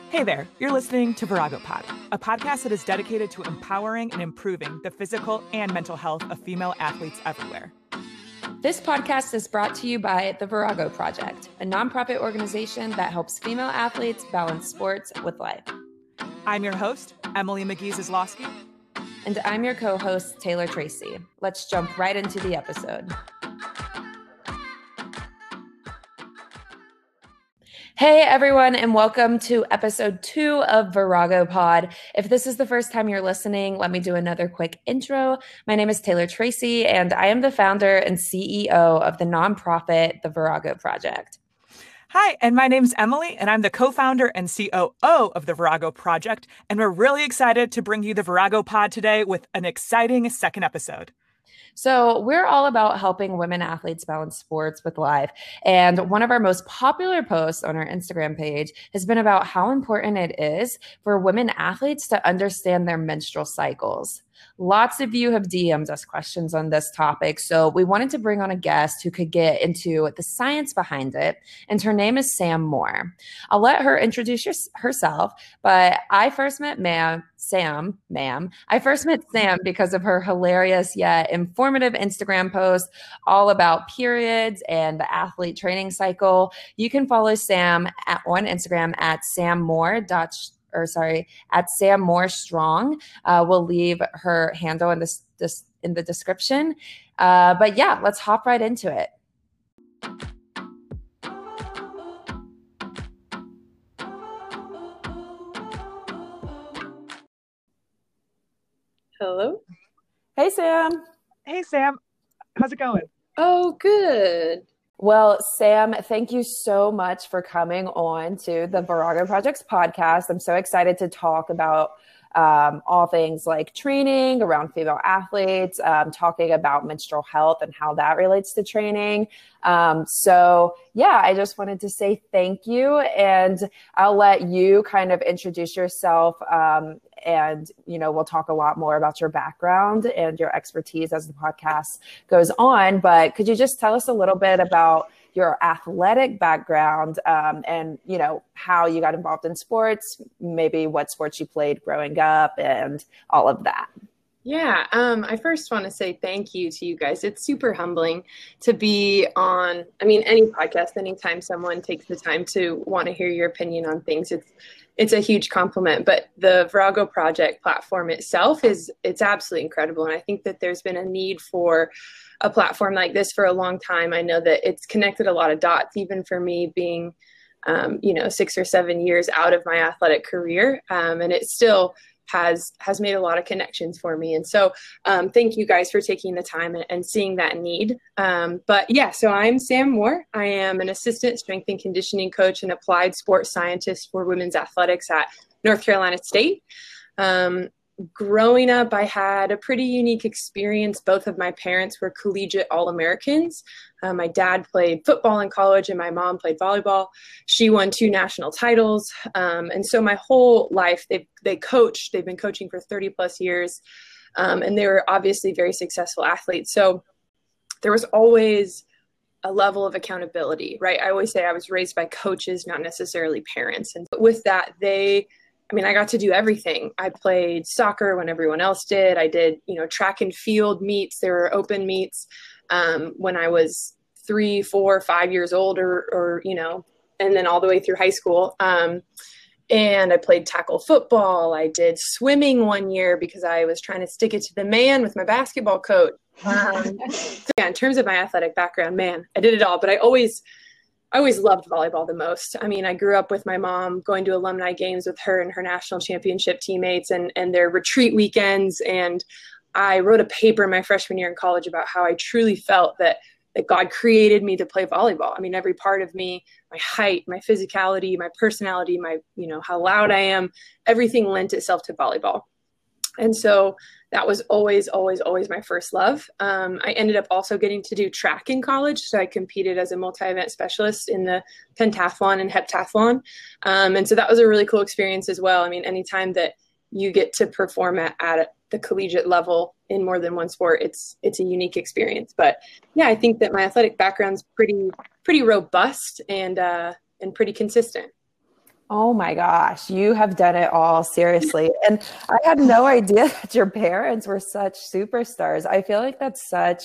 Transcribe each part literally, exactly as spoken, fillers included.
Hey there, you're listening to Virago Pod, a podcast that is dedicated to empowering and improving the physical and mental health of female athletes everywhere. This podcast is brought to you by the Virago Project, a nonprofit organization that helps female athletes balance sports with life. I'm your host, Emily McGee-Zaslowski. And I'm your co-host, Taylor Tracy. Let's jump right into the episode. Hey everyone, and welcome to episode two of Virago Pod. If this is the first time you're listening, let me do another quick intro. My name is Taylor Tracy, and I am the founder and C E O of the nonprofit, the Virago Project. Hi, and my name's Emily, and I'm the co-founder and C O O of the Virago Project, and we're really excited to bring you the Virago Pod today with an exciting second episode. So we're all about helping women athletes balance sports with life. And one of our most popular posts on our Instagram page has been about how important it is for women athletes to understand their menstrual cycles. Lots of you have D M'd us questions on this topic, so we wanted to bring on a guest who could get into the science behind it, and her name is Sam Moore. I'll let her introduce your, herself, but I first met ma'am, Sam, ma'am. I first met Sam because of her hilarious yet informative Instagram post all about periods and the athlete training cycle. You can follow Sam at, on Instagram at sammore. or sorry, at Sam Moore Strong. Uh, we'll leave her handle in this, this in the description. Uh, but yeah, let's hop right into it. Hello. Hey, Sam. Hey, Sam. How's it going? Oh, good. Well, Sam, thank you so much for coming on to the Virago Project's podcast. I'm so excited to talk about um, all things like training around female athletes, um, talking about menstrual health and how that relates to training. Um, so yeah, I just wanted to say thank you, and I'll let you kind of introduce yourself. Um, and, you know, we'll talk a lot more about your background and your expertise as the podcast goes on. But could you just tell us a little bit about your athletic background, um, and, you know, how you got involved in sports, maybe what sports you played growing up and all of that? Yeah, um, I first want to say thank you to you guys. It's super humbling to be on, I mean, any podcast, anytime someone takes the time to want to hear your opinion on things, it's it's a huge compliment. But the Virago Project platform itself is, it's absolutely incredible. And I think that there's been a need for a platform like this for a long time. I know that it's connected a lot of dots, even for me being, um, you know, six or seven years out of my athletic career. Um, and it still has has made a lot of connections for me. And so um, thank you guys for taking the time and, and seeing that need. Um, but yeah, so I'm Sam Moore. I am an assistant strength and conditioning coach and applied sports scientist for women's athletics at North Carolina State. Um, growing up, I had a pretty unique experience. Both of my parents were collegiate All-Americans. Uh, my dad played football in college and my mom played volleyball. She won two national titles. Um, and so my whole life, they they coached. They've been coaching for thirty plus years. Um, and they were obviously very successful athletes. So there was always a level of accountability, right? I always say I was raised by coaches, not necessarily parents. And with that, they I mean, I got to do everything. I played soccer when everyone else did. I did, you know, track and field meets. There were open meets um, when I was three, four, five years old, or, or, you know, and then all the way through high school. Um, and I played tackle football. I did swimming one year because I was trying to stick it to the man with my basketball coach. Um, so yeah, in terms of my athletic background, man, I did it all. But I always I always loved volleyball the most. I mean, I grew up with my mom going to alumni games with her and her national championship teammates and, and their retreat weekends. And I wrote a paper my freshman year in college about how I truly felt that, that God created me to play volleyball. I mean, every part of me, my height, my physicality, my personality, my, you know, how loud I am, everything lent itself to volleyball. And so that was always, always, always my first love. Um, I ended up also getting to do track in college. So I competed as a multi-event specialist in the pentathlon and heptathlon. Um, and so that was a really cool experience as well. I mean, anytime that you get to perform at, at the collegiate level in more than one sport, it's it's a unique experience. But yeah, I think that my athletic background's pretty pretty robust and uh, and pretty consistent. Oh my gosh, you have done it all, seriously. And I had no idea that your parents were such superstars. I feel like that's such,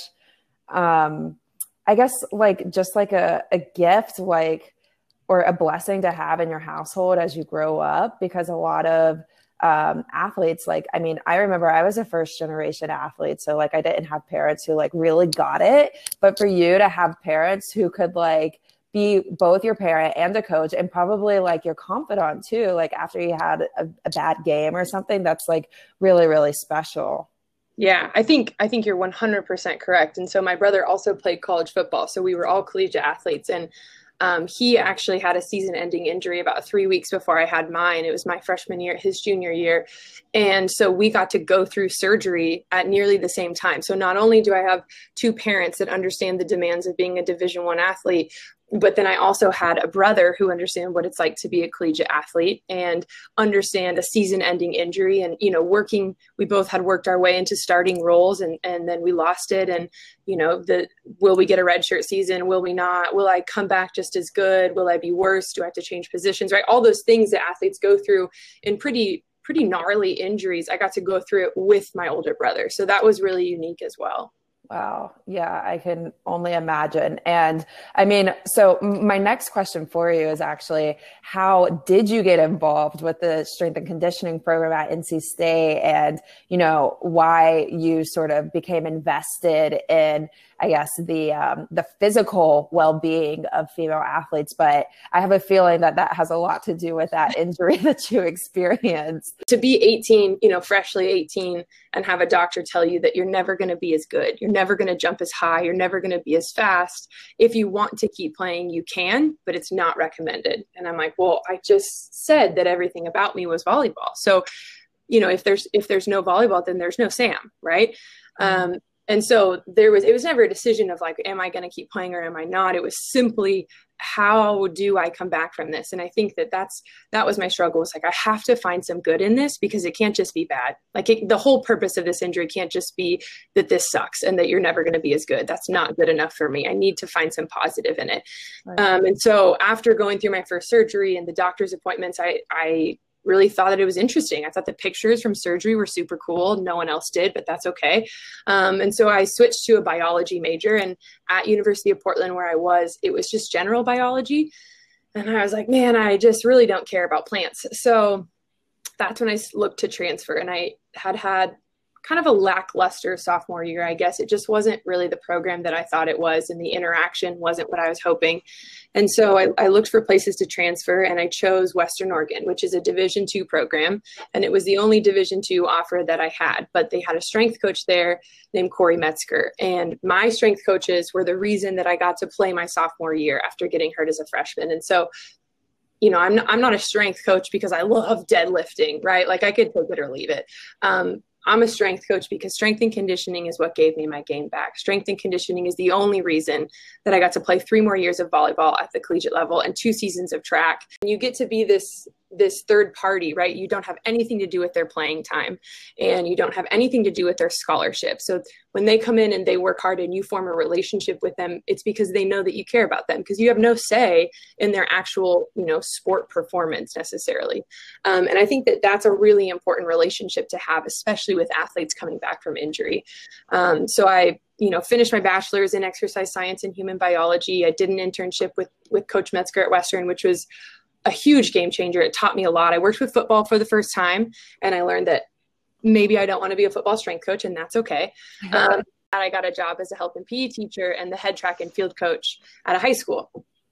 um, I guess, like just like a, a gift, like, or a blessing to have in your household as you grow up, because a lot of um, athletes, like, I mean, I remember I was a first generation athlete. So like, I didn't have parents who like really got it, but for you to have parents who could like be both your parent and a coach and probably like your confidant too, like after you had a, a bad game or something, that's like really, really special. Yeah, I think I think you're one hundred percent correct. And so my brother also played college football, so we were all collegiate athletes. And um, he actually had a season-ending injury about three weeks before I had mine. It was my freshman year, his junior year, and so we got to go through surgery at nearly the same time. So not only do I have two parents that understand the demands of being a Division One athlete, but then I also had a brother who understand what it's like to be a collegiate athlete and understand a season-ending injury. And, you know, working, we both had worked our way into starting roles, and, and then we lost it. And, you know, the, will we get a redshirt season? Will we not? Will I come back just as good? Will I be worse? Do I have to change positions? Right? All those things that athletes go through in pretty, pretty gnarly injuries. I got to go through it with my older brother. So that was really unique as well. Wow. Yeah, I can only imagine. And I mean, so my next question for you is actually, how did you get involved with the strength and conditioning program at N C State, and, you know, why you sort of became invested in, I guess, the um, the physical well-being of female athletes? But I have a feeling that that has a lot to do with that injury that you experienced. To be eighteen, you know, freshly eighteen, and have a doctor tell you that you're never going to be as good, you're never going to jump as high, you're never going to be as fast. If you want to keep playing, you can, but it's not recommended. And I'm like, well, I just said that everything about me was volleyball. So, you know, if there's if there's no volleyball, then there's no Sam, right? Mm-hmm. Um, And so there was, it was never a decision of like, am I going to keep playing or am I not? It was simply, how do I come back from this? And I think that that's, that was my struggle. Was like, I have to find some good in this, because it can't just be bad. Like it, the whole purpose of this injury can't just be that this sucks and that you're never going to be as good. That's not good enough for me. I need to find some positive in it. Right. Um, and so after going through my first surgery and the doctor's appointments, I, I, really thought that it was interesting. I thought the pictures from surgery were super cool. No one else did, but that's okay. Um, and so I switched to a biology major, and at University of Portland, where I was, it was just general biology. And I was like, man, I just really don't care about plants. So that's when I looked to transfer, and I had had kind of a lackluster sophomore year, I guess. It just wasn't really the program that I thought it was, and the interaction wasn't what I was hoping. And so I, I looked for places to transfer, and I chose Western Oregon, which is a Division two program. And it was the only Division two offer that I had, but they had a strength coach there named Corey Metzger. And my strength coaches were the reason that I got to play my sophomore year after getting hurt as a freshman. And so, you know, I'm not, I'm not a strength coach because I love deadlifting, right? Like I could take it or leave it. Um, I'm a strength coach because strength and conditioning is what gave me my game back. Strength and conditioning is the only reason that I got to play three more years of volleyball at the collegiate level and two seasons of track. And you get to be this this third party, right? You don't have anything to do with their playing time, and you don't have anything to do with their scholarship. So when they come in and they work hard and you form a relationship with them, it's because they know that you care about them, because you have no say in their actual, you know, sport performance necessarily. Um, and I think that that's a really important relationship to have, especially with athletes coming back from injury. Um, so I, you know, finished my bachelor's in exercise science and human biology. I did an internship with, with Coach Metzger at Western, which was a huge game changer. It taught me a lot. I worked with football for the first time, and I learned that maybe I don't want to be a football strength coach, and that's okay. Um, I got a job as a health and P E teacher and the head track and field coach at a high school.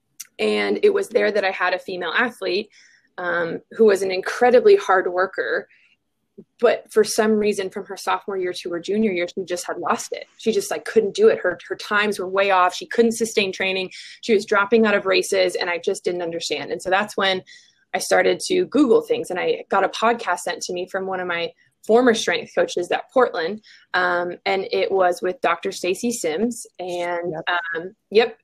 And it was there that I had a female athlete um, who was an incredibly hard worker. But for some reason, from her sophomore year to her junior year, she just had lost it. She just like couldn't do it. Her her times were way off. She couldn't sustain training. She was dropping out of races, and I just didn't understand. And so that's when I started to Google things, and I got a podcast sent to me from one of my former strength coaches at Portland. Um, and it was with Doctor Stacy Sims. And yep. Um, yep.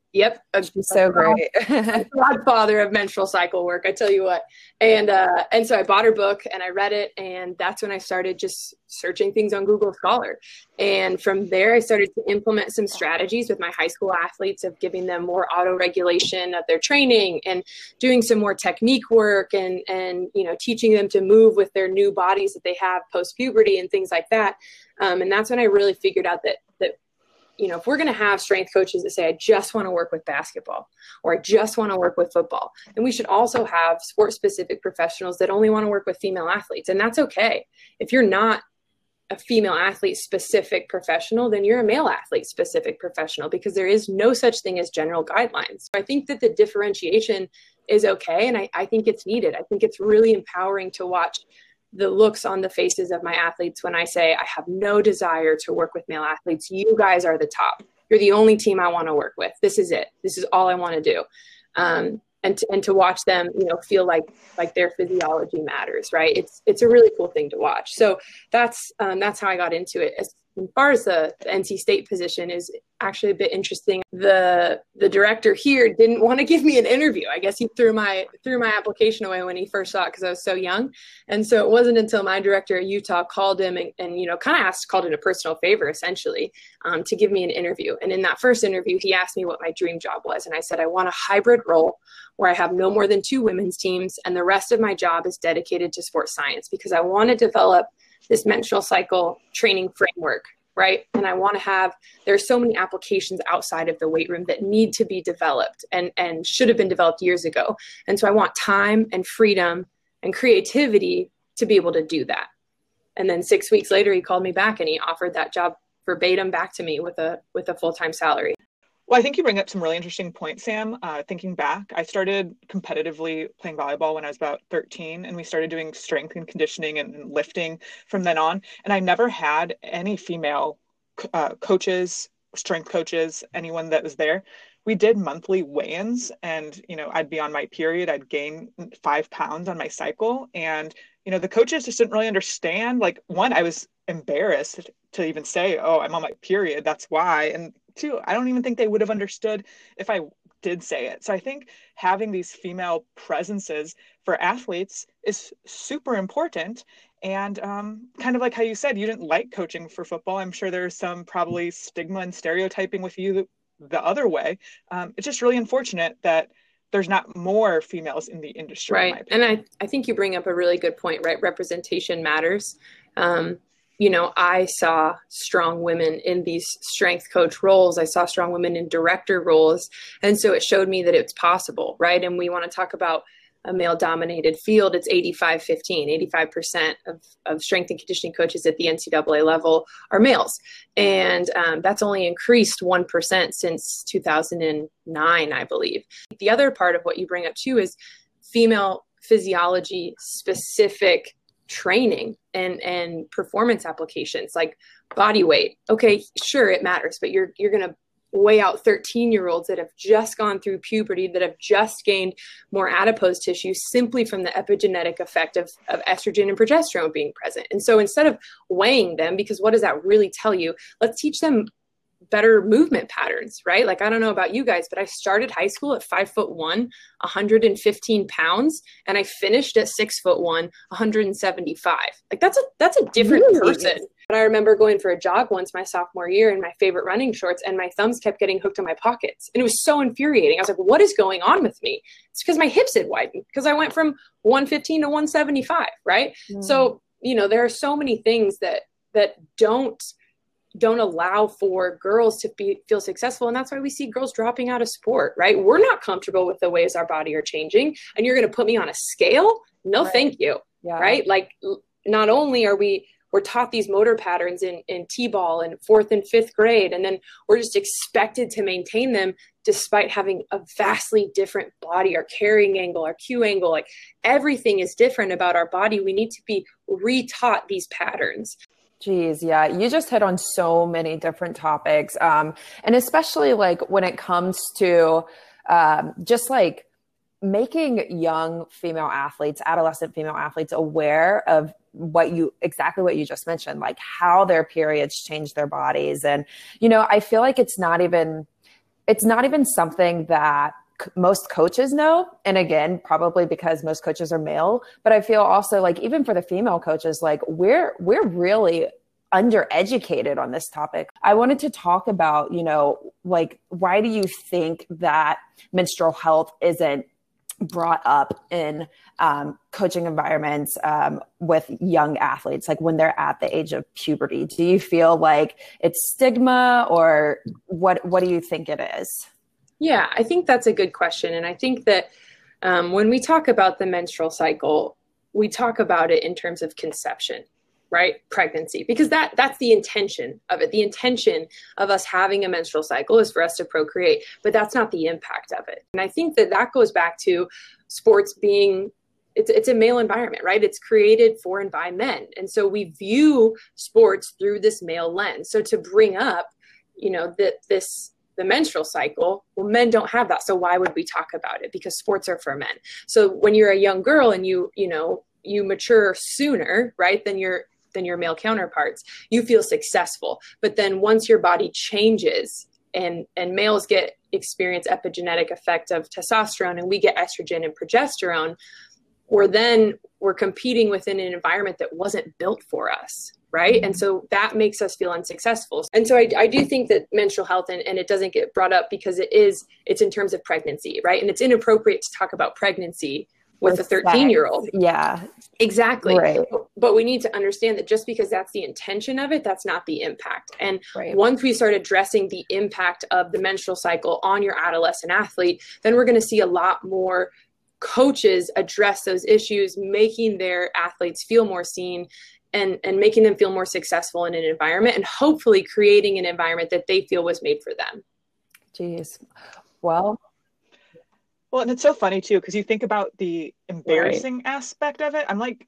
Yep. A, She's so great. a godfather of menstrual cycle work, I tell you what. And uh, and so I bought her book and I read it. And that's when I started just searching things on Google Scholar. And from there, I started to implement some strategies with my high school athletes of giving them more auto-regulation of their training and doing some more technique work and, and you know, teaching them to move with their new bodies that they have post-puberty and things like that. Um, and that's when I really figured out that that you know, if we're going to have strength coaches that say, I just want to work with basketball or I just want to work with football, then we should also have sport specific professionals that only want to work with female athletes. And that's okay. If you're not a female athlete specific professional, then you're a male athlete specific professional, because there is no such thing as general guidelines. I think that the differentiation is okay. And I, I think it's needed. I think it's really empowering to watch the looks on the faces of my athletes when I say, I have no desire to work with male athletes. You guys are the top. You're the only team I want to work with. This is it. This is all I want to do. Um, and, to, and to watch them, you know, feel like, like their physiology matters, right? It's, it's a really cool thing to watch. So that's, um, that's how I got into it. As far as the, the N C State position is actually a bit interesting. The the director here didn't want to give me an interview. I guess he threw my threw my application away when he first saw it because I was so young. And so it wasn't until my director at Utah called him and, and you know, kind of asked, called it a personal favor, essentially, um, to give me an interview. And in that first interview, he asked me what my dream job was. And I said, I want a hybrid role where I have no more than two women's teams and the rest of my job is dedicated to sports science, because I want to develop this menstrual cycle training framework, right? And I want to have, there's so many applications outside of the weight room that need to be developed and, and should have been developed years ago. And so I want time and freedom and creativity to be able to do that. And then six weeks later, he called me back and he offered that job verbatim back to me with a, with a full-time salary. Well, I think you bring up some really interesting points, Sam. Uh, thinking back, I started competitively playing volleyball when I was about thirteen, and we started doing strength and conditioning and lifting from then on. And I never had any female uh, coaches, strength coaches, anyone that was there. We did monthly weigh-ins, and, you know, I'd be on my period, I'd gain five pounds on my cycle. And, you know, the coaches just didn't really understand. Like, one, I was embarrassed to even say, oh, I'm on my period, that's why. And two, I don't even think they would have understood if I did say it. So I think having these female presences for athletes is super important. And um, kind of like how you said, you didn't like coaching for football. I'm sure there's some probably stigma and stereotyping with you the, the other way. Um, it's just really unfortunate that there's not more females in the industry. Right. And I, I think you bring up a really good point, right? Representation matters. Um, you know, I saw strong women in these strength coach roles. I saw strong women in director roles. And so it showed me that it's possible, right? And we want to talk about a male dominated field. It's eighty-five fifteen, eighty-five percent of, of strength and conditioning coaches at the N C double A level are males. And um, that's only increased one percent since two thousand nine, I believe. The other part of what you bring up too is female physiology specific training and, and performance applications like body weight. Okay, sure, it matters, but you're, you're going to weigh out thirteen year olds that have just gone through puberty, that have just gained more adipose tissue simply from the epigenetic effect of, of estrogen and progesterone being present. And so instead of weighing them, because what does that really tell you? Let's teach them better movement patterns, right? Like, I don't know about you guys, but I started high school at five foot one, one hundred fifteen pounds, and I finished at six foot one, one hundred seventy-five. Like that's a, that's a different really? person. But I remember going for a jog once my sophomore year in my favorite running shorts, and my thumbs kept getting hooked in my pockets. And it was so infuriating. I was like, what is going on with me? It's because my hips had widened, because I went from one fifteen to one seventy-five, right? Mm. So, you know, there are so many things that, that don't, don't allow for girls to be, feel successful. And that's why we see girls dropping out of sport, right? We're not comfortable with the ways our body are changing. And you're going to put me on a scale? No, right. Thank you. Yeah. Right. Like, not only are we, we're taught these motor patterns in, in T-ball and fourth and fifth grade, and then we're just expected to maintain them despite having a vastly different body, our carrying angle, our Q angle, like everything is different about our body. We need to be retaught these patterns. Geez, yeah, you just hit on so many different topics. Um, and especially like when it comes to um, just like making young female athletes, adolescent female athletes aware of what you, exactly what you just mentioned, like how their periods change their bodies. And, you know, I feel like it's not even, it's not even something that c- most coaches know. And again, probably because most coaches are male, but I feel also like even for the female coaches, like we're, we're really undereducated on this topic. I wanted to talk about, you know, like, why do you think that menstrual health isn't brought up in um, coaching environments um, with young athletes, like when they're at the age of puberty? Do you feel like it's stigma, or what, what do you think it is? Yeah, I think that's a good question. And I think that um, when we talk about the menstrual cycle, we talk about it in terms of conception, right? Pregnancy, because that that's the intention of it. The intention of us having a menstrual cycle is for us to procreate, but that's not the impact of it. And I think that that goes back to sports being, it's, it's a male environment, right? It's created for and by men. And so we view sports through this male lens. So to bring up, you know, that this, the menstrual cycle, well, men don't have that. So why would we talk about it? Because sports are for men. So when you're a young girl and you, you know, you mature sooner, right, than your than your male counterparts, you feel successful. But then once your body changes and, and males get experience epigenetic effect of testosterone and we get estrogen and progesterone, or then we're competing within an environment that wasn't built for us, right? And so that makes us feel unsuccessful. And so I, I do think that menstrual health, and, and it doesn't get brought up because it is, it's in terms of pregnancy, right? And it's inappropriate to talk about pregnancy with a thirteen year old. Yeah, exactly. Right. But we need to understand that just because that's the intention of it, that's not the impact. And right. once we start addressing the impact of the menstrual cycle on your adolescent athlete, then we're going to see a lot more coaches address those issues, making their athletes feel more seen and, and making them feel more successful in an environment, and hopefully creating an environment that they feel was made for them. Jeez. Well, Well, and it's so funny too, because you think about the embarrassing right. aspect of it. I'm like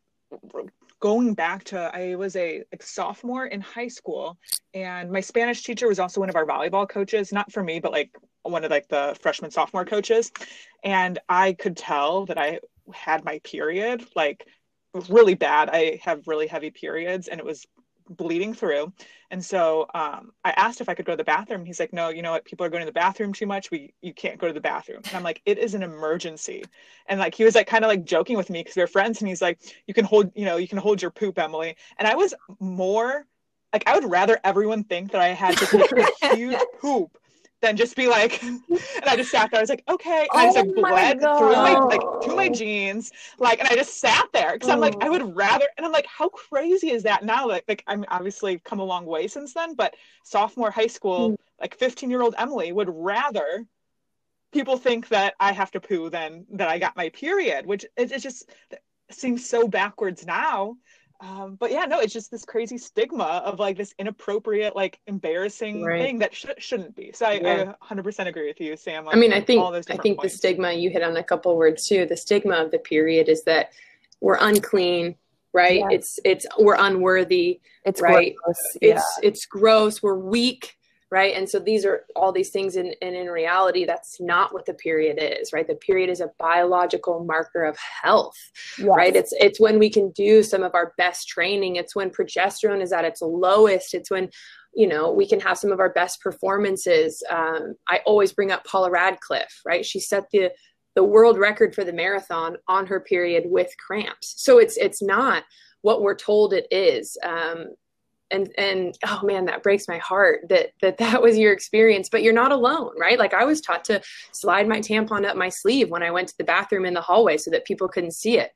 going back to, I was a like, sophomore in high school, and my Spanish teacher was also one of our volleyball coaches, not for me, but like one of like the freshman sophomore coaches. And I could tell that I had my period, like really bad. I have really heavy periods and it was bleeding through. And so um, I asked if I could go to the bathroom. He's like, no, you know what? People are going to the bathroom too much. We, you can't go to the bathroom. And I'm like, it is an emergency. And like, he was like, kind of like joking with me because we're friends. And he's like, you can hold, you know, you can hold your poop, Emily. And I was more like, I would rather everyone think that I had to take a huge poop than just be like, and I just sat there. I was like, okay. And oh I just like bled God. through my, like through my jeans. Like, and I just sat there because oh. I'm like, I would rather, and I'm like, how crazy is that now? Like, like I'm obviously come a long way since then, but sophomore high school, mm. like fifteen year old Emily would rather people think that I have to poo than that I got my period, which it, it just seems so backwards now. Um, but yeah, no, it's just this crazy stigma of like this inappropriate, like embarrassing right. thing that sh- shouldn't be. So I, yeah. I one hundred percent agree with you, Sam. I mean, I think, I think points. The stigma, you hit on a couple words too. The stigma of the period is that we're unclean, right? Yeah. It's, it's, we're unworthy, it's right? Gross. Yeah. It's, it's gross. We're weak. Right. And so these are all these things, and in, in reality, that's not what the period is, right? The period is a biological marker of health, yes. right? It's it's when we can do some of our best training. It's when progesterone is at its lowest. It's when, you know, we can have some of our best performances. Um, I always bring up Paula Radcliffe, right? She set the the world record for the marathon on her period with cramps. So it's it's not what we're told it is. Um, And, and, oh man, that breaks my heart that, that that was your experience, but you're not alone, right? Like I was taught to slide my tampon up my sleeve when I went to the bathroom in the hallway so that people couldn't see it.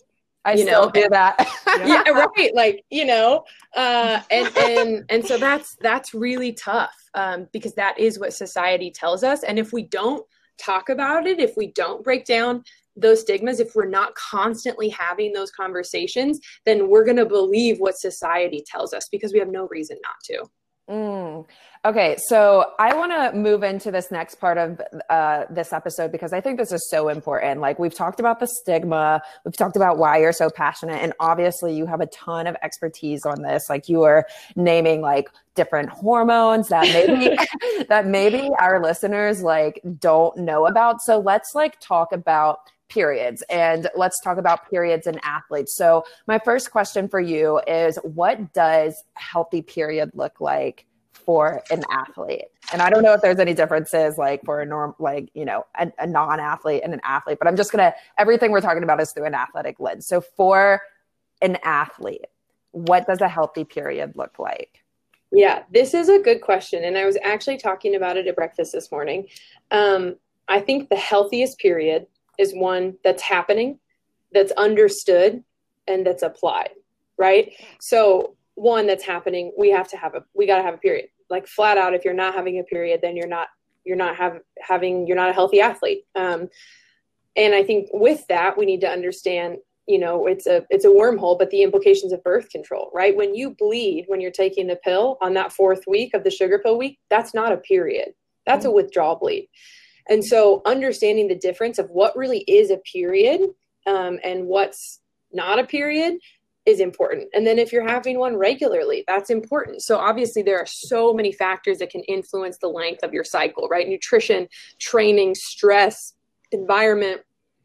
I you still know? do that. yeah, right. Like, you know, uh, and, and, and so that's, that's really tough um, because that is what society tells us. And if we don't talk about it, if we don't break down those stigmas, if we're not constantly having those conversations, then we're going to believe what society tells us because we have no reason not to. Mm. Okay. So I want to move into this next part of uh, this episode because I think this is so important. Like we've talked about the stigma, we've talked about why you're so passionate, and obviously you have a ton of expertise on this. Like you are naming like different hormones that maybe that maybe our listeners like don't know about. So let's like talk about periods, and let's talk about periods in athletes. So my first question for you is, what does a healthy period look like for an athlete? And I don't know if there's any differences like for a norm, like, you know, a, a non-athlete and an athlete, but I'm just going to, everything we're talking about is through an athletic lens. So for an athlete, what does a healthy period look like? Yeah, this is a good question. And I was actually talking about it at breakfast this morning. Um, I think the healthiest period is one that's happening, that's understood, and that's applied, right? So one that's happening, we have to have a, we got to have a period. Like flat out, if you're not having a period, then you're not, you're not have, having, you're not a healthy athlete. Um, and I think with that, we need to understand, you know, it's a, it's a wormhole, but the implications of birth control, right? When you bleed, when you're taking the pill on that fourth week of the sugar pill week, that's not a period. That's a withdrawal bleed. And so understanding the difference of what really is a period um, and what's not a period is important. And then if you're having one regularly, that's important. So obviously there are so many factors that can influence the length of your cycle, right? Nutrition, training, stress, environment,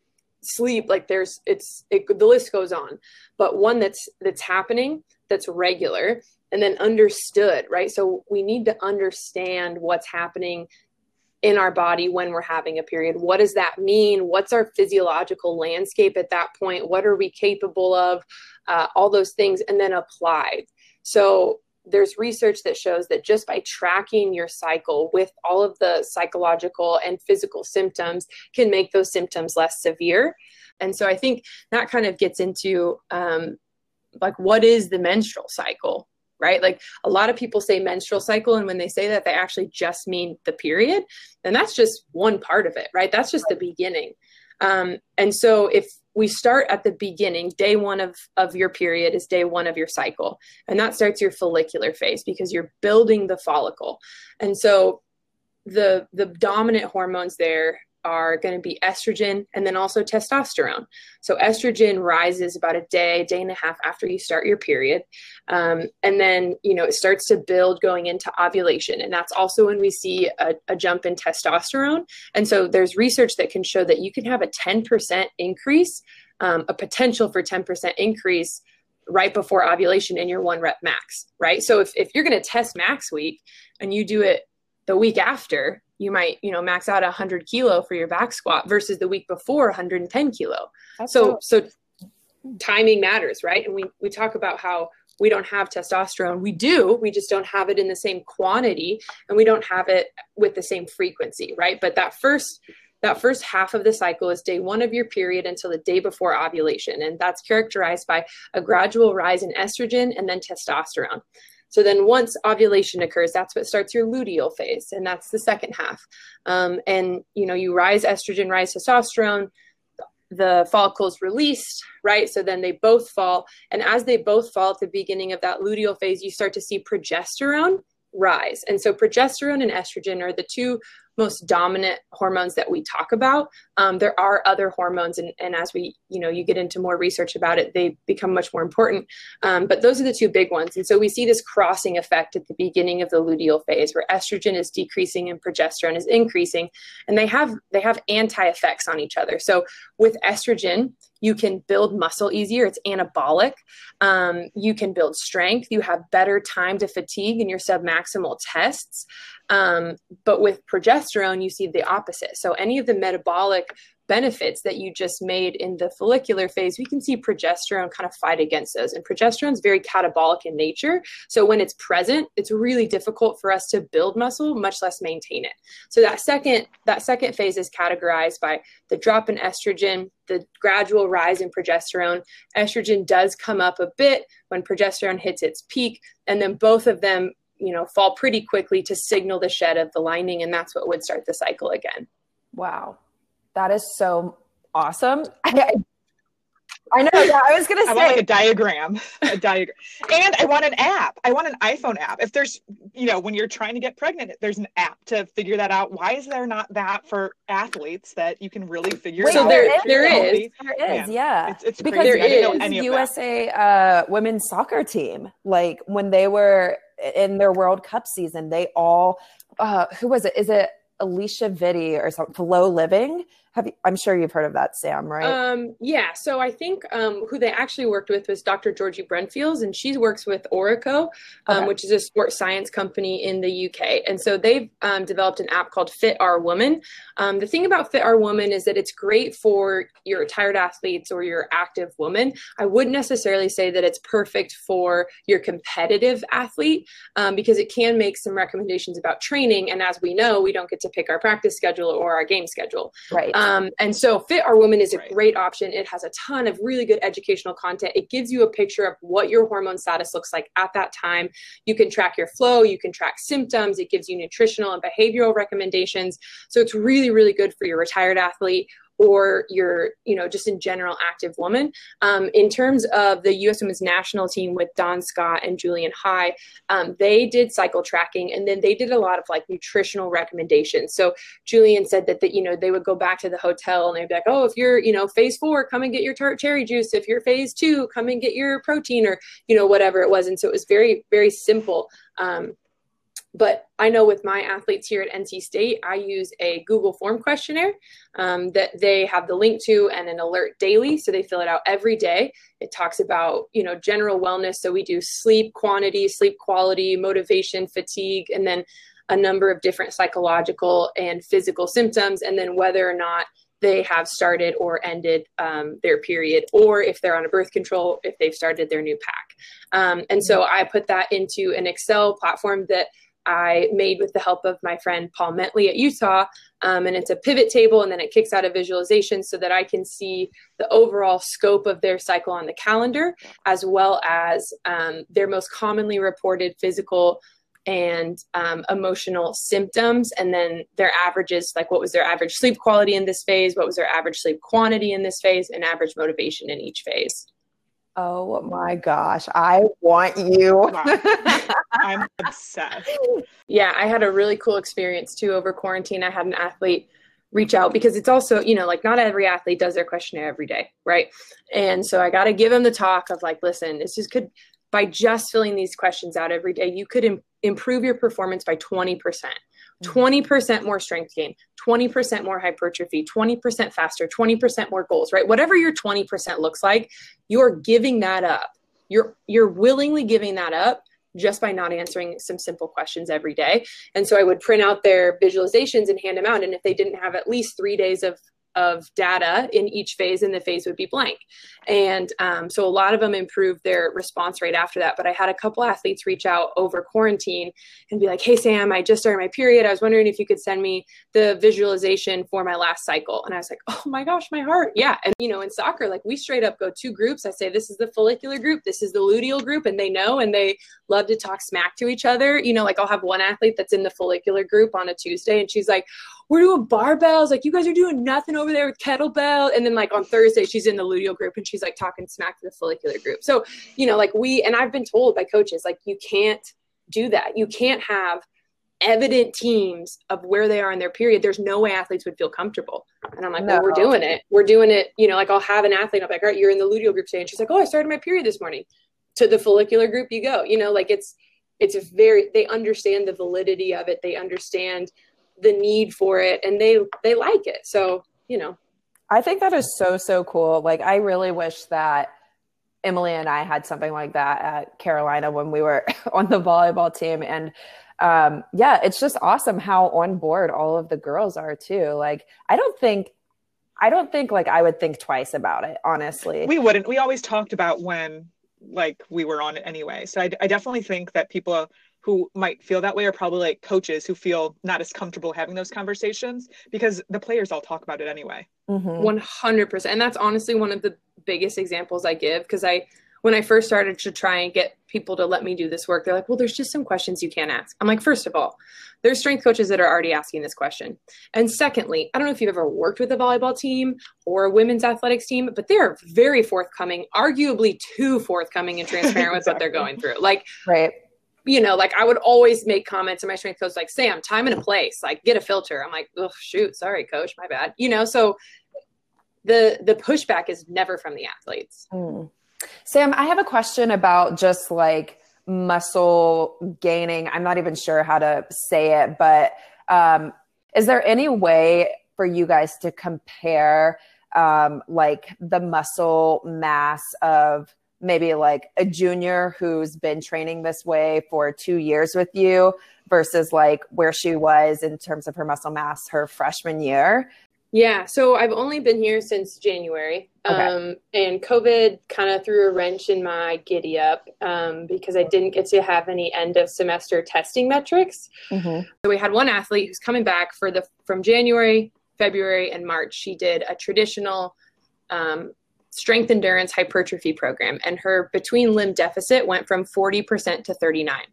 sleep, like there's, it's, it, the list goes on, but one that's, that's happening, that's regular, and then understood, right? So we need to understand what's happening in our body when we're having a period. What does that mean? What's our physiological landscape at that point? What are we capable of? Uh, all those things, and then applied. So there's research that shows that just by tracking your cycle with all of the psychological and physical symptoms can make those symptoms less severe. And so I think that kind of gets into um, like, what is the menstrual cycle, right? Like a lot of people say menstrual cycle, and when they say that, they actually just mean the period. And that's just one part of it, right? That's just the beginning. Um, and so if we start at the beginning, day one of, of your period is day one of your cycle. And that starts your follicular phase because you're building the follicle. And so the, the dominant hormones there are going to be estrogen and then also testosterone. So estrogen rises about a day, day and a half after you start your period. Um, and then, you know, it starts to build going into ovulation. And that's also when we see a, a jump in testosterone. And so there's research that can show that you can have a ten percent increase, um, a potential for ten percent increase right before ovulation in your one rep max, right? So if, if you're going to test max week and you do it the week after, you might, you know, max out a hundred kilo for your back squat versus the week before one hundred ten kilo. That's so, so timing matters, right? And we, we talk about how we don't have testosterone. We do, we just don't have it in the same quantity, and we don't have it with the same frequency, right? But that first, that first half of the cycle is day one of your period until the day before ovulation. And that's characterized by a gradual rise in estrogen and then testosterone. So then once ovulation occurs, that's what starts your luteal phase. And that's the second half. Um, and, you know, you rise estrogen, rise testosterone, the follicle is released, right? So then they both fall. And as they both fall at the beginning of that luteal phase, you start to see progesterone rise. And so progesterone and estrogen are the two most dominant hormones that we talk about. Um, there are other hormones, and, and as we, you know, you get into more research about it, they become much more important. Um, but those are the two big ones. And so we see this crossing effect at the beginning of the luteal phase, where estrogen is decreasing and progesterone is increasing, and they have they have anti-effects on each other. So with estrogen, you can build muscle easier. It's anabolic. Um, you can build strength. You have better time to fatigue in your submaximal tests. Um, but with progesterone, you see the opposite. So any of the metabolic benefits that you just made in the follicular phase, we can see progesterone kind of fight against those. And progesterone is very catabolic in nature. So when it's present, it's really difficult for us to build muscle, much less maintain it. So that second, that second phase is categorized by the drop in estrogen, the gradual rise in progesterone. Estrogen does come up a bit when progesterone hits its peak, and then both of them, you know, fall pretty quickly to signal the shed of the lining. And that's what would start the cycle again. Wow. That is so awesome. I, I know. Yeah, I was going to say. I want like a diagram, a diagram. And I want an app. I want an iPhone app. If there's, you know, when you're trying to get pregnant, there's an app to figure that out. Why is there not that for athletes that you can really figure Wait, out? So there, there is. There is, yeah. It's, it's because crazy. I didn't know there any is of U S A uh, women's soccer team. Like when they were in their World Cup season, they all, uh, who was it? Is it Alicia Vitti or something? Flow Living. Have you, I'm sure you've heard of that, Sam, right? Um, yeah. So I think um, who they actually worked with was Doctor Georgie Brentfields, and she works with Orico, um, Okay. which is a sports science company in the U K. And so they've um, developed an app called Fit Our Woman. Um, the thing about Fit Our Woman is that it's great for your retired athletes or your active woman. I wouldn't necessarily say that it's perfect for your competitive athlete um, because it can make some recommendations about training. And as we know, we don't get to pick our practice schedule or our game schedule. Right. Um, and so Fit Our Woman is a Right. great option. It has a ton of really good educational content. It gives you a picture of what your hormone status looks like at that time. You can track your flow. You can track symptoms. It gives you nutritional and behavioral recommendations. So it's really, really good for your retired athlete or your, you know, just in general active woman. Um, in terms of the U S Women's National Team with Dawn Scott and Julian High, um, they did cycle tracking, and then they did a lot of like nutritional recommendations. So Julian said that, that, you know, they would go back to the hotel and they'd be like, oh, if you're, you know, phase four, come and get your tart cherry juice. If you're phase two, come and get your protein, or, you know, whatever it was. And so it was very, very simple. Um, But I know with my athletes here at N C State, I use a Google form questionnaire um, that they have the link to and an alert daily. So they fill it out every day. It talks about, you know, general wellness. So we do sleep quantity, sleep quality, motivation, fatigue, and then a number of different psychological and physical symptoms, and then whether or not they have started or ended um, their period, or if they're on a birth control, if they've started their new pack. Um, and so I put that into an Excel platform that I made with the help of my friend Paul Mentley at Utah. Um, and it's a pivot table, and then it kicks out a visualization so that I can see the overall scope of their cycle on the calendar, as well as um, their most commonly reported physical and um, emotional symptoms, and then their averages, like what was their average sleep quality in this phase, what was their average sleep quantity in this phase, and average motivation in each phase. Oh my gosh, I want you. Wow. I'm obsessed. Yeah, I had a really cool experience too over quarantine. I had an athlete reach out, because it's also, you know, like not every athlete does their questionnaire every day, right? And so I got to give them the talk of like, listen, this just could, by just filling these questions out every day, you could im- improve your performance by twenty percent. twenty percent more strength gain, twenty percent more hypertrophy, twenty percent faster, twenty percent more goals, right? Whatever your twenty percent looks like, you're giving that up. You're, you're willingly giving that up just by not answering some simple questions every day. And so I would print out their visualizations and hand them out. And if they didn't have at least three days of of data in each phase, and the phase would be blank. And um, so a lot of them improved their response rate after that. But I had a couple athletes reach out over quarantine and be like, hey, Sam, I just started my period. I was wondering if you could send me the visualization for my last cycle. And I was like, oh my gosh, my heart. Yeah. And, you know, in soccer, like we straight up go two groups. I say, this is the follicular group, this is the luteal group. And they know, and they love to talk smack to each other. You know, like I'll have one athlete that's in the follicular group on a Tuesday, and she's like, we're doing barbells. Like, you guys are doing nothing over there with kettlebell. And then like on Thursday, she's in the luteal group and she's like talking smack to the follicular group. So, you know, like we, and I've been told by coaches, like, you can't do that. You can't have evident teams of where they are in their period. There's no way athletes would feel comfortable. And I'm like, No. well, we're doing it. We're doing it. You know, like I'll have an athlete, I'm like, all right, you're in the luteal group today. And she's like, oh, I started my period this morning. To the follicular group you go. You know, like it's, it's a very, they understand the validity of it. They understand the need for it, and they they like it. So, you know, I think that is so, so cool. Like, I really wish that Emily and I had something like that at Carolina when we were on the volleyball team. And um, yeah, it's just awesome how on board all of the girls are too. Like, I don't think, I don't think like I would think twice about it, honestly. We wouldn't. We always talked about when like we were on it anyway. So I, I definitely think that people who might feel that way are probably like coaches who feel not as comfortable having those conversations, because the players all talk about it anyway. Mm-hmm. one hundred percent. And that's honestly one of the biggest examples I give, because I, when I first started to try and get people to let me do this work, they're like, well, there's just some questions you can't ask. I'm like, first of all, there's strength coaches that are already asking this question. And secondly, I don't know if you've ever worked with a volleyball team or a women's athletics team, but they're very forthcoming, arguably too forthcoming and transparent with what they're going through. Like, Right. you know, like I would always make comments to my strength coach, like, Sam, time and a place, like get a filter. I'm like, oh, shoot, sorry, coach, my bad. You know, so the, the pushback is never from the athletes. Mm. Sam, I have a question about just like muscle gaining. I'm not even sure how to say it, but um, is there any way for you guys to compare um, like the muscle mass of maybe like a junior who's been training this way for two years with you versus like where she was in terms of her muscle mass her freshman year? Yeah. So I've only been here since January. Okay. Um, and COVID kind of threw a wrench in my giddy up um, because I didn't get to have any end of semester testing metrics. Mm-hmm. So we had one athlete who's coming back for the, from January, February, and March. She did a traditional um, strength endurance hypertrophy program, and her between limb deficit went from forty percent to thirty-nine.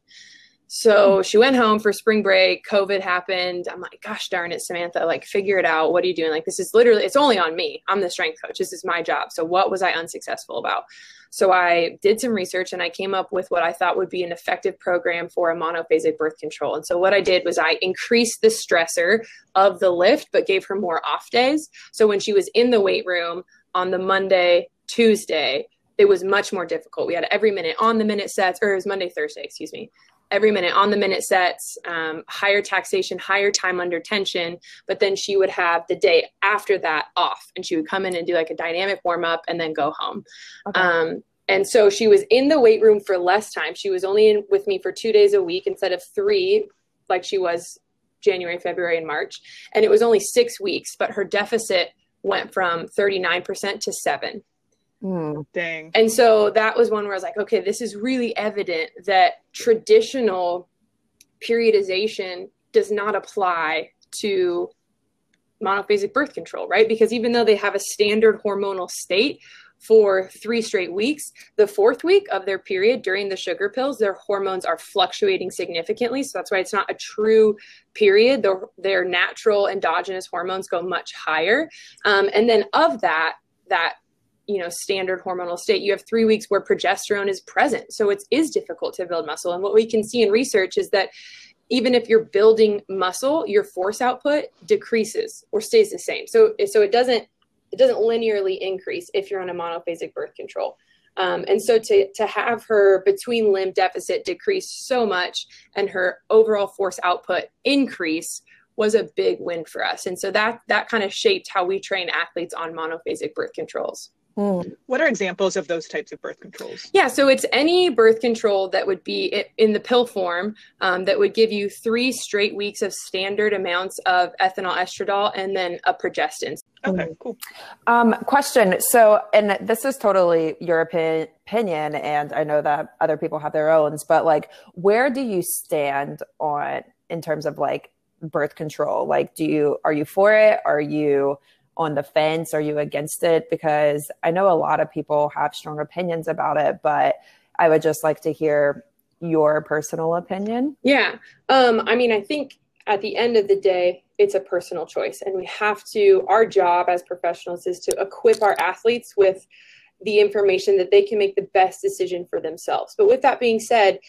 So she went home for spring break. COVID happened. I'm like, gosh darn it, Samantha, like figure it out. What are you doing? Like, this is literally, it's only on me. I'm the strength coach. This is my job. So what was I unsuccessful about? So I did some research and I came up with what I thought would be an effective program for a monophasic birth control. And so what I did was I increased the stressor of the lift, but gave her more off days. So when she was in the weight room on the Monday, Tuesday, it was much more difficult. We had every minute on the minute sets, or it was Monday, Thursday, excuse me. Every minute on the minute sets, um, higher taxation, higher time under tension. But then she would have the day after that off, and she would come in and do like a dynamic warm up and then go home. Okay. Um, and so she was in the weight room for less time. She was only in with me for two days a week instead of three, like she was January, February, and March. And it was only six weeks, but her deficit went from thirty-nine percent to seven. Mm, dang. And so that was one where I was like, okay, this is really evident that traditional periodization does not apply to monophasic birth control, right? Because even though they have a standard hormonal state for three straight weeks, the fourth week of their period during the sugar pills, their hormones are fluctuating significantly. So that's why it's not a true period. Their, their natural endogenous hormones go much higher. Um, and then of that, that you know, standard hormonal state, you have three weeks where progesterone is present. So it is difficult to build muscle. And what we can see in research is that even if you're building muscle, your force output decreases or stays the same. So, so it doesn't, it doesn't linearly increase if you're on a monophasic birth control. Um, and so to, to have her between limb deficit decrease so much and her overall force output increase was a big win for us. And so that, that kind of shaped how we train athletes on monophasic birth controls. What are examples of those types of birth controls? Yeah, so it's any birth control that would be in the pill form um, that would give you three straight weeks of standard amounts of ethinyl estradiol and then a progestin. Okay, cool. Um, question. So, and this is totally your opi- opinion, and I know that other people have their own, but like, where do you stand on in terms of like birth control? Like, do you, are you for it? Are you on the fence? Are you against it? Because I know a lot of people have strong opinions about it, but I would just like to hear your personal opinion. Yeah. Um, I mean, I think at the end of the day, it's a personal choice, and we have to, our job as professionals is to equip our athletes with the information that they can make the best decision for themselves. But with that being said,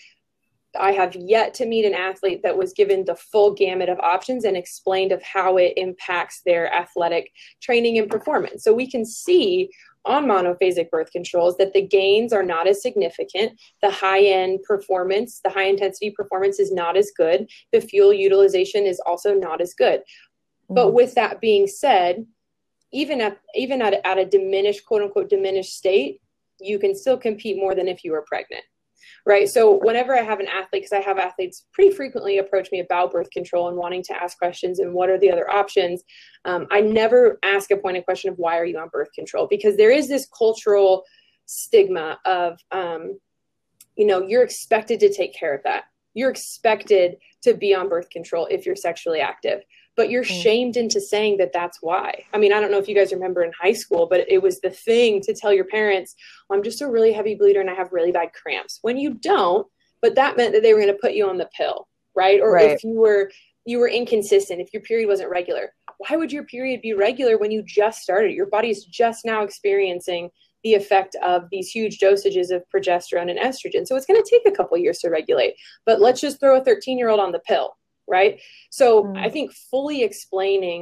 I have yet to meet an athlete that was given the full gamut of options and explained of how it impacts their athletic training and performance. So we can see on monophasic birth controls that the gains are not as significant. The high-end performance, the high-intensity performance is not as good. The fuel utilization is also not as good. Mm-hmm. But with that being said, even at even at, at a diminished, quote-unquote, diminished state, you can still compete more than if you were pregnant. Right. So whenever I have an athlete, because I have athletes pretty frequently approach me about birth control and wanting to ask questions and what are the other options, um, I never ask a pointed question of why are you on birth control? Because there is this cultural stigma of, um, you know, you're expected to take care of that. You're expected to be on birth control if you're sexually active, but you're mm. shamed into saying that that's why. I mean, I don't know if you guys remember in high school, but it was the thing to tell your parents, well, I'm just a really heavy bleeder and I have really bad cramps. When you don't, but that meant that they were going to put you on the pill, right? Or right. if you were you were inconsistent, if your period wasn't regular, why would your period be regular when you just started? Your body's just now experiencing the effect of these huge dosages of progesterone and estrogen. So it's going to take a couple years to regulate, but let's just throw a thirteen year old on the pill, right? So mm. I think fully explaining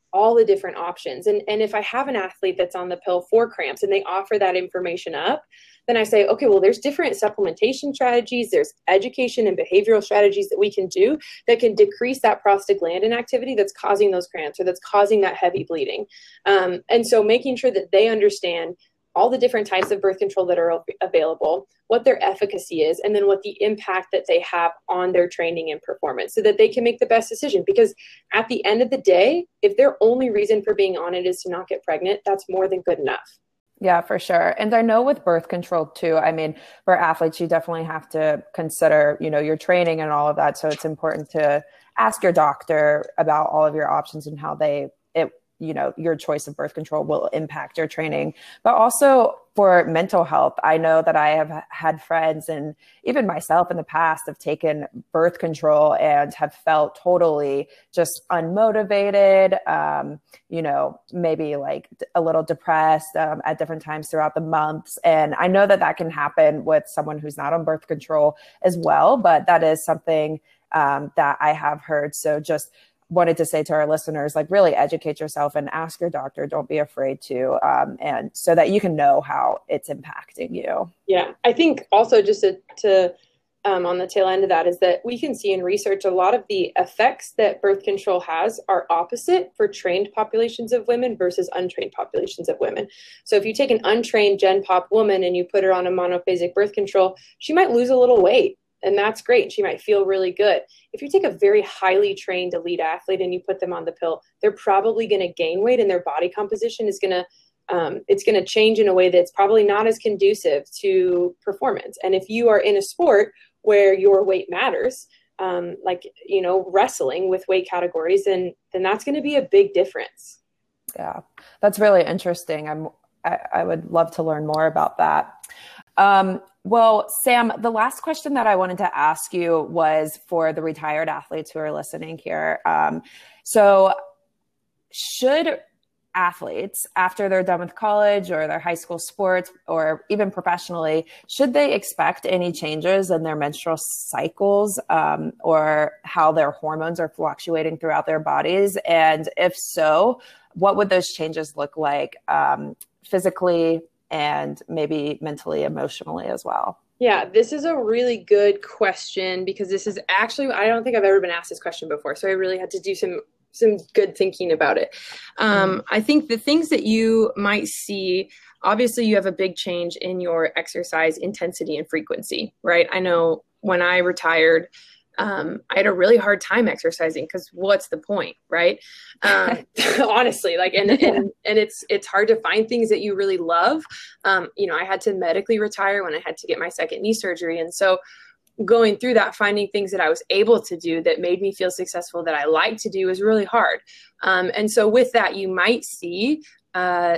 all the different options. And, and if I have an athlete that's on the pill for cramps and they offer that information up, then I say, okay, well, there's different supplementation strategies. There's education and behavioral strategies that we can do that can decrease that prostaglandin activity that's causing those cramps or that's causing that heavy bleeding. Um, and so making sure that they understand all the different types of birth control that are available, what their efficacy is, and then what the impact that they have on their training and performance so that they can make the best decision. Because at the end of the day, if their only reason for being on it is to not get pregnant, that's more than good enough. Yeah, for sure. And I know with birth control too, I mean, for athletes, you definitely have to consider, you know, your training and all of that. So it's important to ask your doctor about all of your options and how they, it, you know, your choice of birth control will impact your training. But also for mental health, I know that I have had friends and even myself in the past have taken birth control and have felt totally just unmotivated, um, you know, maybe like a little depressed um, at different times throughout the months. And I know that that can happen with someone who's not on birth control as well, but that is something um, that I have heard. So just wanted to say to our listeners, like really educate yourself and ask your doctor. Don't be afraid to, um, and so that you can know how it's impacting you. Yeah. I think also just to, to um, on the tail end of that is that we can see in research, a lot of the effects that birth control has are opposite for trained populations of women versus untrained populations of women. So if you take an untrained Gen Pop woman and you put her on a monophasic birth control, she might lose a little weight. And that's great. She might feel really good. If you take a very highly trained elite athlete and you put them on the pill, they're probably going to gain weight and their body composition is going to, um, it's going to change in a way that's probably not as conducive to performance. And if you are in a sport where your weight matters, um, like, you know, wrestling with weight categories, then, then that's going to be a big difference. Yeah, that's really interesting. I'm, I, I would love to learn more about that. Um, Well, Sam, the last question that I wanted to ask you was for the retired athletes who are listening here. Um, so should athletes, after they're done with college or their high school sports or even professionally, should they expect any changes in their menstrual cycles um, or how their hormones are fluctuating throughout their bodies? And if so, what would those changes look like um, physically and maybe mentally, emotionally as well? Yeah, this is a really good question because this is actually, I don't think I've ever been asked this question before. So I really had to do some some good thinking about it. Um, I think the things that you might see, obviously you have a big change in your exercise intensity and frequency, right? I know when I retired, Um, I had a really hard time exercising because what's the point, right? Um, honestly, like, and, and, and it's, it's hard to find things that you really love. Um, you know, I had to medically retire when I had to get my second knee surgery. And so going through that, finding things that I was able to do that made me feel successful, that I like to do, was really hard. Um, and so with that, you might see, uh,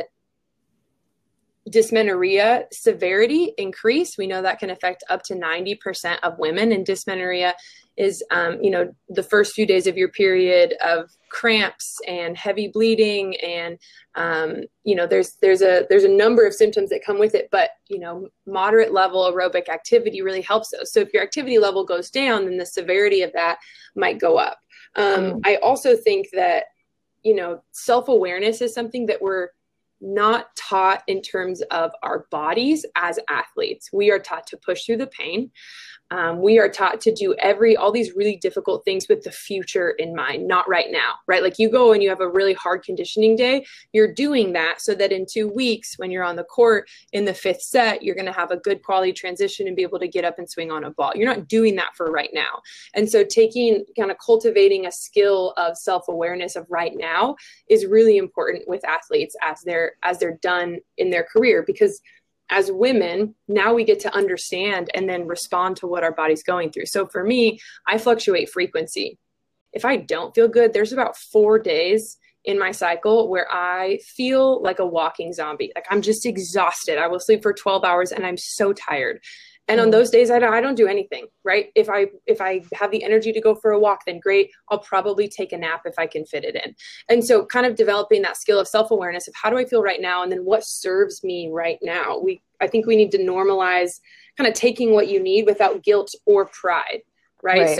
dysmenorrhea severity increase. We know that can affect up to ninety percent of women, and dysmenorrhea is, um, you know, the first few days of your period of cramps and heavy bleeding. And, um, you know, there's, there's a, there's a number of symptoms that come with it, but, you know, moderate level aerobic activity really helps those. So if your activity level goes down, then the severity of that might go up. Um, mm. I also think that, you know, self-awareness is something that we're not taught in terms of our bodies as athletes. We are taught to push through the pain. Um, we are taught to do every, all these really difficult things with the future in mind, not right now, right? Like you go and you have a really hard conditioning day, you're doing that so that in two weeks, when you're on the court in the fifth set, you're going to have a good quality transition and be able to get up and swing on a ball. You're not doing that for right now. And so taking, kind of cultivating a skill of self-awareness of right now is really important with athletes as they're, as they're done in their career, because as women, now we get to understand and then respond to what our body's going through. So for me, I fluctuate frequency. If I don't feel good, there's about four days in my cycle where I feel like a walking zombie. Like I'm just exhausted. I will sleep for twelve hours and I'm so tired. And on those days, I don't, I don't do anything, right? If I, if I have the energy to go for a walk, then great. I'll probably take a nap if I can fit it in. And so kind of developing that skill of self-awareness of how do I feel right now? And then what serves me right now? We, I think we need to normalize kind of taking what you need without guilt or pride, right? right. So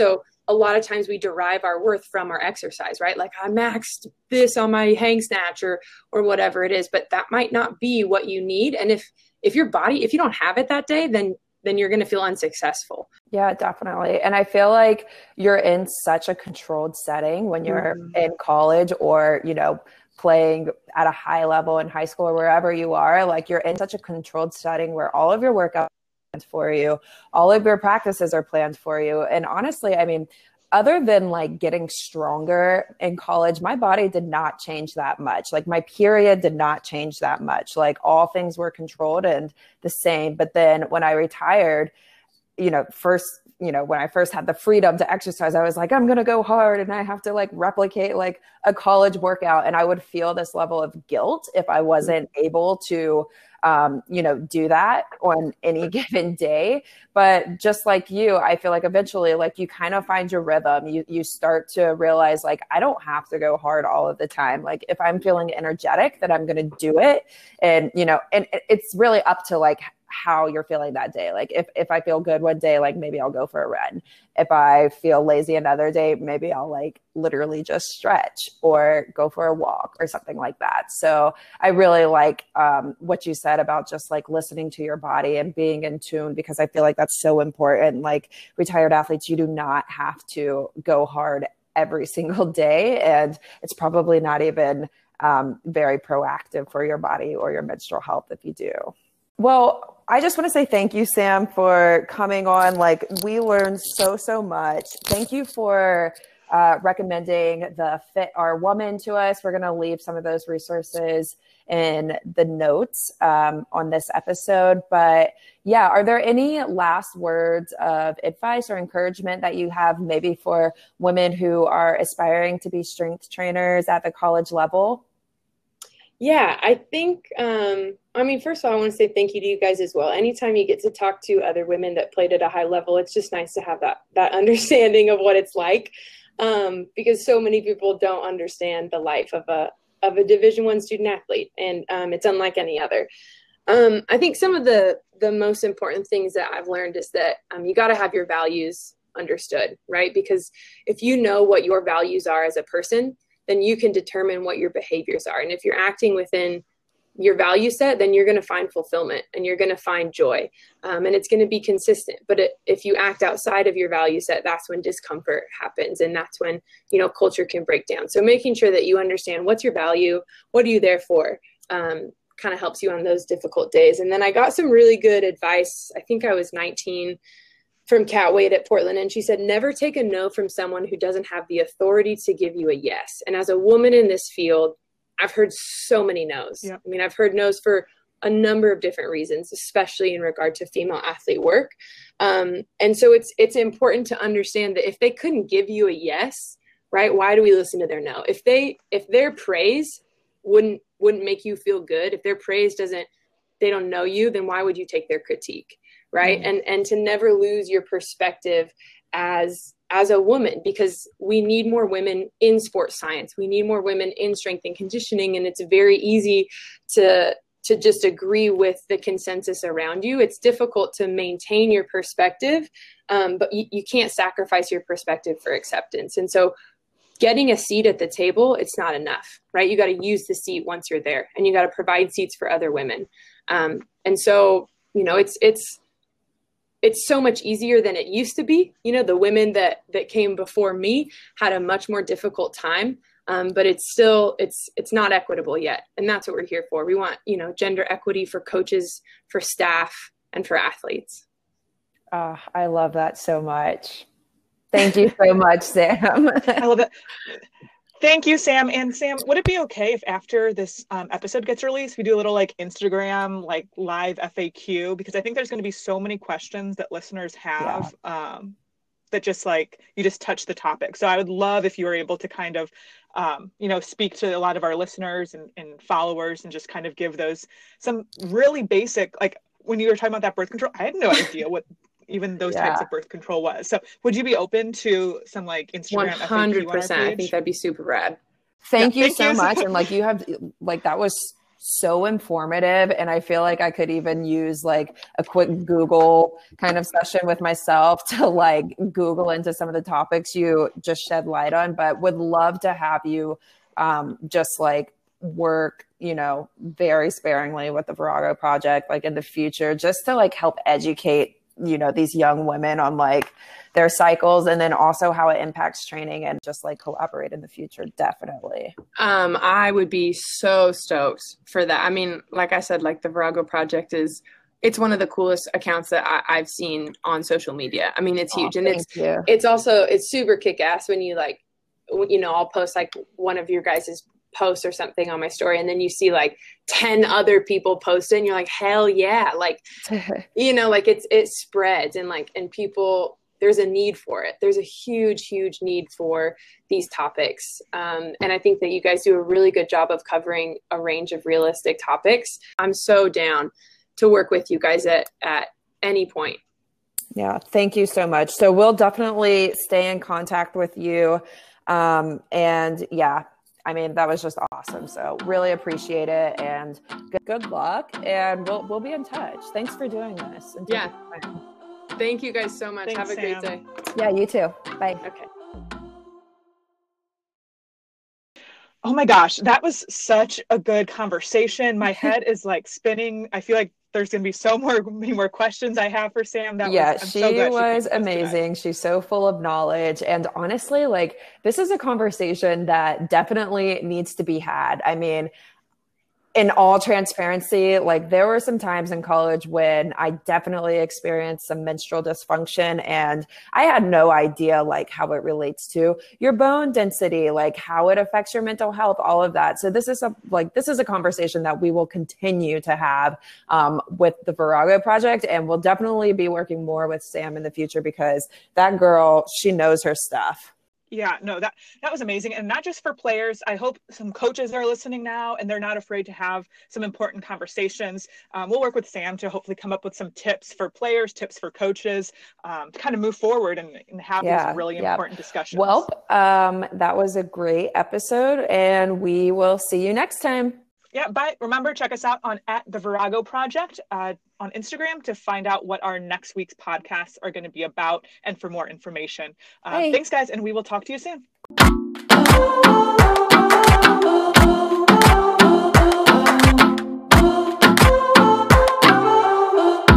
a lot of times we derive our worth from our exercise, right? Like I maxed this on my hang snatch or, or whatever it is, but that might not be what you need. And if, if your body, if you don't have it that day, then, then you're going to feel unsuccessful. Yeah, definitely. And I feel like you're in such a controlled setting when you're mm-hmm. in college or, you know, playing at a high level in high school or wherever you are, like you're in such a controlled setting where all of your workouts are planned for you, all of your practices are planned for you. And honestly, I mean, other than like getting stronger in college, my body did not change that much. Like my period did not change that much. Like all things were controlled and the same. But then when I retired, you know, first, you know, when I first had the freedom to exercise, I was like, I'm going to go hard and I have to like replicate like a college workout. And I would feel this level of guilt if I wasn't able to, um, you know, do that on any given day. But just like you, I feel like eventually like you kind of find your rhythm. You, you start to realize like, I don't have to go hard all of the time. Like if I'm feeling energetic, then I'm going to do it. And, you know, and it's really up to like how you're feeling that day. Like if, if I feel good one day, like maybe I'll go for a run. If I feel lazy another day, maybe I'll like literally just stretch or go for a walk or something like that. So I really like um, what you said about just like listening to your body and being in tune, because I feel like that's so important. Like retired athletes, you do not have to go hard every single day. And it's probably not even um, very proactive for your body or your menstrual health if you do. Well, I just want to say thank you, Sam, for coming on. Like we learned so, so much. Thank you for uh, recommending the Fit Our Woman to us. We're going to leave some of those resources in the notes um, on this episode. But yeah, are there any last words of advice or encouragement that you have maybe for women who are aspiring to be strength trainers at the college level? Yeah, I think, um, I mean, first of all, I want to say thank you to you guys as well. Anytime you get to talk to other women that played at a high level, it's just nice to have that that understanding of what it's like, um, because so many people don't understand the life of a of a Division One student athlete, and um, it's unlike any other. Um, I think some of the the most important things that I've learned is that um, you got to have your values understood, right? Because if you know what your values are as a person, then you can determine what your behaviors are. And if you're acting within your value set, then you're going to find fulfillment and you're going to find joy. Um, and it's going to be consistent. But it, if you act outside of your value set, that's when discomfort happens. And that's when, you know, culture can break down. So making sure that you understand what's your value, what are you there for, um, kind of helps you on those difficult days. And then I got some really good advice. I think I was nineteen from Kat Wade at Portland. And she said, never take a no from someone who doesn't have the authority to give you a yes. And as a woman in this field, I've heard so many no's. Yep. I mean, I've heard no's for a number of different reasons, especially in regard to female athlete work. Um, and so it's, it's important to understand that if they couldn't give you a yes, right, why do we listen to their no? If they, if their praise wouldn't, wouldn't make you feel good, if their praise doesn't, they don't know you, then why would you take their critique? Right. Mm-hmm. And, and to never lose your perspective as, as a woman, because we need more women in sports science. We need more women in strength and conditioning. And it's very easy to, to just agree with the consensus around you. It's difficult to maintain your perspective, um, but you, you can't sacrifice your perspective for acceptance. And so getting a seat at the table, it's not enough, right? You got to use the seat once you're there, and you got to provide seats for other women. Um, and so, you know, it's, it's, it's so much easier than it used to be. You know, the women that, that came before me had a much more difficult time, um, but it's still, it's, it's not equitable yet. And that's what we're here for. We want, you know, gender equity for coaches, for staff, and for athletes. Oh, I love that so much. Thank you so much, Sam. I love it. Thank you, Sam. And Sam, would it be okay if after this um, episode gets released, we do a little like Instagram, like live F A Q? Because I think there's going to be so many questions that listeners have yeah. um, that just like, you just touch the topic. So I would love if you were able to kind of, um, you know, speak to a lot of our listeners and, and followers and just kind of give those some really basic, like when you were talking about that birth control, I had no idea what even those yeah. types of birth control was. So would you be open to some like Instagram one hundred percent. I think that'd be super rad. Thank yeah, you thank so you. much. And like you have, like that was so informative. And I feel like I could even use like a quick Google kind of session with myself to like Google into some of the topics you just shed light on, but would love to have you um, just like work, you know, very sparingly with the Virago Project, like in the future, just to like help educate, you know, these young women on like their cycles, and then also how it impacts training, and just like collaborate in the future. Definitely. Um, I would be so stoked for that. I mean, like I said, like the Virago Project is, it's one of the coolest accounts that I, I've seen on social media. I mean, it's huge. Oh, and it's, you. it's also, it's super kick ass when you like, you know, I'll post like one of your guys's posts or something on my story, and then you see like ten other people post it, and you're like, hell yeah. Like, you know, like it's, it spreads, and like, and people, there's a need for it. There's a huge, huge need for these topics. Um, and I think that you guys do a really good job of covering a range of realistic topics. I'm so down to work with you guys at, at any point. Yeah, thank you so much. So we'll definitely stay in contact with you. Um, and yeah, I mean, that was just awesome. So really appreciate it, and good, good luck, and we'll, we'll be in touch. Thanks for doing this. Yeah. Thank you guys so much. Thanks, Have a Sam. great day. Yeah, you too. Bye. Okay. Oh my gosh, that was such a good conversation. My head is like spinning. I feel like there's going to be so more, many more questions I have for Sam. That yeah, was, I'm she so glad was she amazing. She's so full of knowledge. And honestly, like, this is a conversation that definitely needs to be had. I mean, in all transparency, like there were some times in college when I definitely experienced some menstrual dysfunction, and I had no idea like how it relates to your bone density, like how it affects your mental health, all of that. So this is a, like, this is a conversation that we will continue to have um, with the Virago Project, and we'll definitely be working more with Sam in the future, because that girl, she knows her stuff. Yeah, no, that, that was amazing. And not just for players. I hope some coaches are listening now and they're not afraid to have some important conversations. Um, we'll work with Sam to hopefully come up with some tips for players, tips for coaches, um, to kind of move forward and, and have yeah, these really yeah. important discussions. Well, um, that was a great episode, and we will see you next time. Yeah, but remember, check us out on at the Virago Project uh, on Instagram to find out what our next week's podcasts are going to be about, and for more information. Uh, thanks, guys, and we will talk to you soon.